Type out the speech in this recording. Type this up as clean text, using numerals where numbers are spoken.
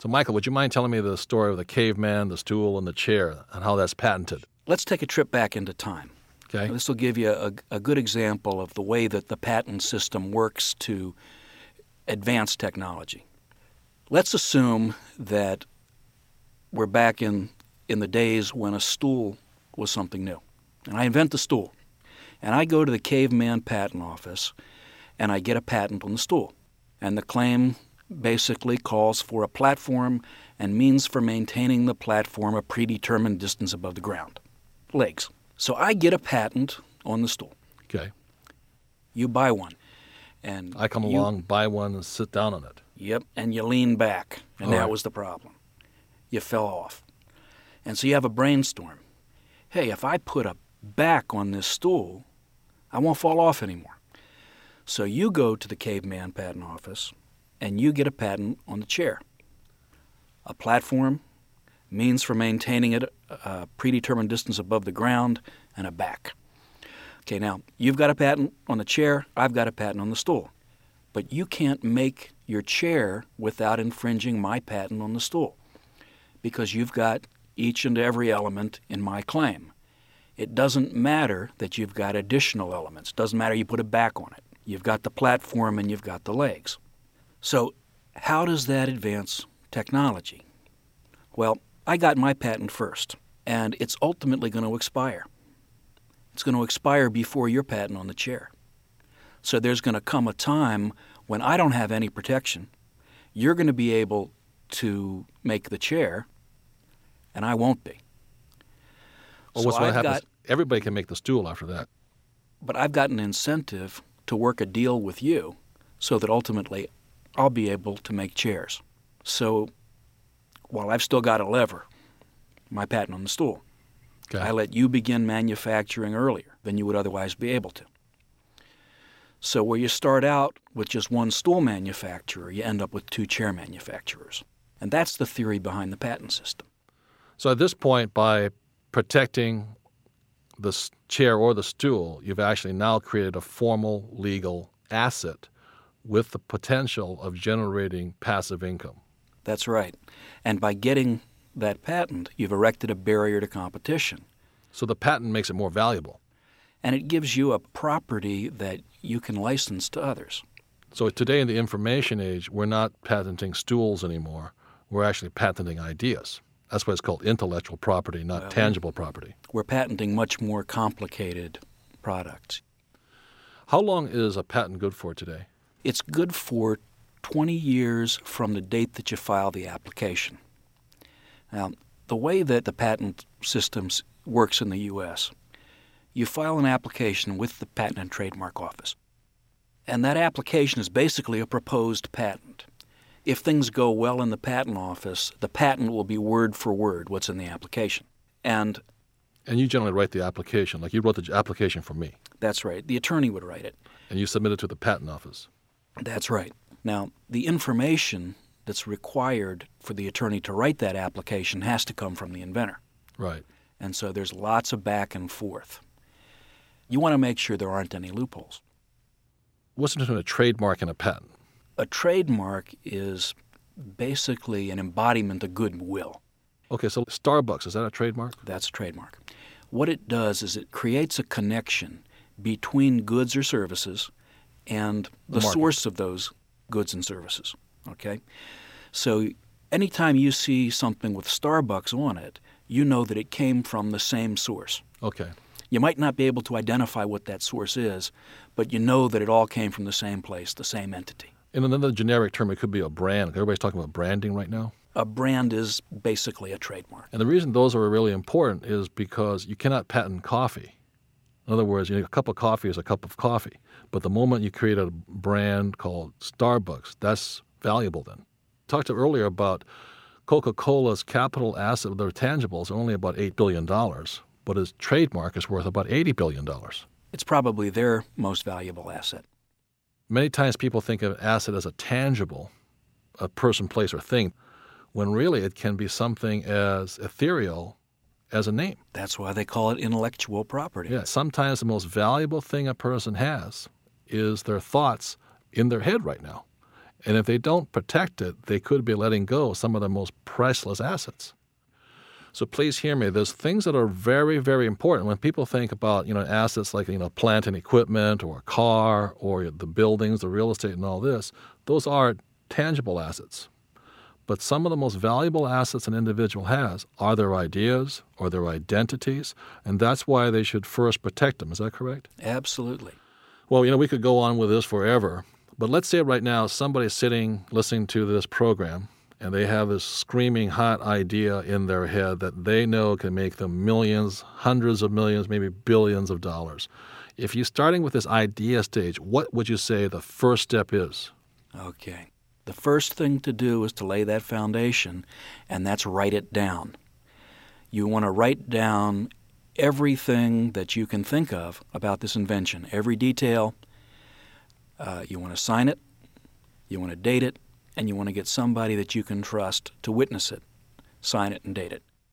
So, Michael, would you mind telling me the story of the caveman, the stool, and the chair, and how that's patented? Let's take a trip back into time. Okay. This will give you a good example of the way that the patent system works to advance technology. Let's assume that we're back in the days when a stool was something new. And I invent the stool. And I go to the caveman patent office, and I get a patent on the stool. And the claim basically calls for a platform and means for maintaining the platform a predetermined distance above the ground. Legs. So I get a patent on the stool. Okay. You buy one. And I come along, buy one, and sit down on it. Yep, and you lean back, and All that right. was the problem. You fell off. And so you have a brainstorm. Hey, if I put a back on this stool, I won't fall off anymore. So you go to the caveman patent office, and you get a patent on the chair. A platform, means for maintaining it a predetermined distance above the ground, and a back. Okay, now, you've got a patent on the chair, I've got a patent on the stool. But you can't make your chair without infringing my patent on the stool, because you've got each and every element in my claim. It doesn't matter that you've got additional elements. It doesn't matter you put a back on it. You've got the platform and you've got the legs. So how does that advance technology? Well, I got my patent first, and it's ultimately going to expire. It's going to expire before your patent on the chair. So there's going to come a time when I don't have any protection. You're going to be able to make the chair, and I won't be. Well, So what's what I've happens? got- Everybody can make the stool after that. But I've got an incentive to work a deal with you so that ultimately I'll be able to make chairs. So while I've still got a lever, my patent on the stool, Okay. I let you begin manufacturing earlier than you would otherwise be able to. So where you start out with just one stool manufacturer, you end up with two chair manufacturers. And that's the theory behind the patent system. So at this point, by protecting the chair or the stool, you've actually now created a formal legal asset with the potential of generating passive income. That's right. And by getting that patent, you've erected a barrier to competition. So the patent makes it more valuable. And it gives you a property that you can license to others. So today in the information age, we're not patenting stools anymore. We're actually patenting ideas. That's why it's called intellectual property, not tangible property. We're patenting much more complicated products. How long is a patent good for today? It's good for 20 years from the date that you file the application. Now, the way that the patent system works in the U.S., you file an application with the Patent and Trademark Office. And that application is basically a proposed patent. If things go well in the patent office, the patent will be word for word what's in the application. And you generally write the application, like you wrote the application for me, that's right, the attorney would write it. and you submit it to the patent office. That's right. Now, the information that's required for the attorney to write that application has to come from the inventor. Right. And so there's lots of back and forth. You want to make sure there aren't any loopholes. What's the difference between a trademark and a patent? A trademark is basically an embodiment of goodwill. Okay, so Starbucks, is that a trademark? That's a trademark. What it does is it creates a connection between goods or services and the market. source of those goods and services. Okay? So anytime you see something with Starbucks on it, you know that it came from the same source. Okay. You might not be able to identify what that source is, but you know that it all came from the same place, the same entity. In another generic term, it could be a brand. Everybody's talking about branding right now. A brand is basically a trademark. And the reason those are really important is because you cannot patent coffee. In other words, a cup of coffee is a cup of coffee. But the moment you create a brand called Starbucks, that's valuable then. Talked to earlier about Coca-Cola's capital asset, their tangibles, are only about $8 billion, but its trademark is worth about $80 billion. It's probably their most valuable asset. Many times people think of an asset as a tangible, a person, place, or thing, when really it can be something as ethereal as a name. That's why they call it intellectual property. Yeah, sometimes the most valuable thing a person has is their thoughts in their head right now. And if they don't protect it, they could be letting go of some of the most priceless assets. So please hear me. There's things that are very, very important. When people think about, assets like, plant and equipment or a car or the buildings, the real estate and all this, those are tangible assets. But some of the most valuable assets an individual has are their ideas or their identities, and that's why they should first protect them. Is that correct? Absolutely. Well, we could go on with this forever, but let's say right now somebody's sitting listening to this program, and they have this screaming hot idea in their head that they know can make them millions, hundreds of millions, maybe billions of dollars. If you're starting with this idea stage, what would you say the first step is? Okay. The first thing to do is to lay that foundation, and that's write it down. You want to write down everything that you can think of about this invention, every detail. You want to sign it, you want to date it, and you want to get somebody that you can trust to witness it, sign it and date it.